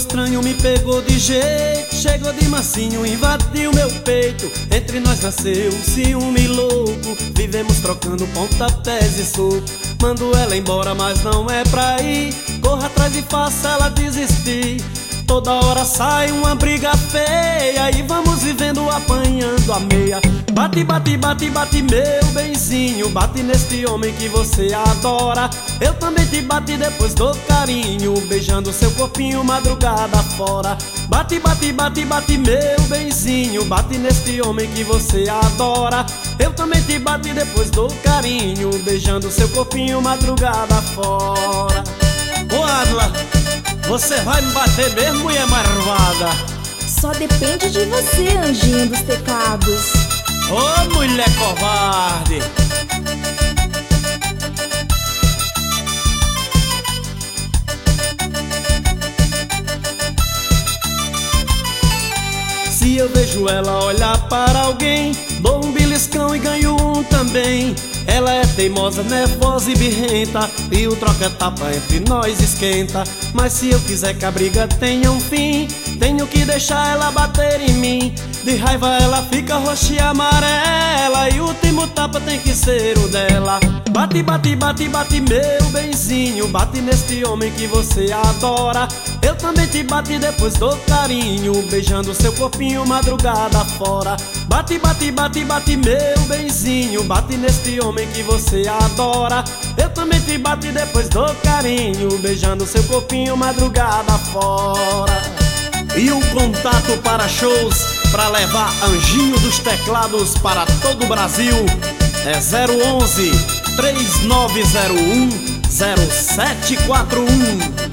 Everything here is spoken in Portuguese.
estranho me pegou de jeito, chegou de mansinho, invadiu meu peito. Entre nós nasceu um ciúme louco, vivemos trocando pontapés e soco. Mando ela embora, mas não é pra ir, corra atrás e faça ela desistir. Toda hora sai uma briga feia e vamos vivendo apanhando a meia. Bate, bate, bate, bate, meu benzinho, bate neste homem que você adora. Eu também te bati, depois dou carinho, beijando seu corpinho madrugada fora. Bate, bate, bate, bate, meu benzinho, bate neste homem que você adora. Eu também te bati, depois dou carinho, beijando seu corpinho madrugada fora. Ô Adla, você vai me bater mesmo, mulher marvada? Só depende de você, anjinho dos teclados. Ô mulher covarde! Se eu vejo ela olhar para alguém, dou um beliscão e ganho um também. Ela é teimosa, nervosa e birrenta, e o troca-tapa entre nós esquenta. Mas se eu quiser que a briga tenha um fim, tenho que deixar ela bater em mim. De raiva ela fica roxa e amarela, e o último tapa tem que ser o dela. Bate, bate, bate, bate, meu benzinho, bate neste homem que você adora. Eu também te bati, depois dou carinho, beijando seu corpinho madrugada fora. Bate, bate, bate, bate, meu benzinho, bate neste homem que você adora. Eu também te bati, depois dou carinho, beijando seu corpinho madrugada fora. E um contato para shows para levar Anjinho dos Teclados para todo o Brasil é 011 3901 0741.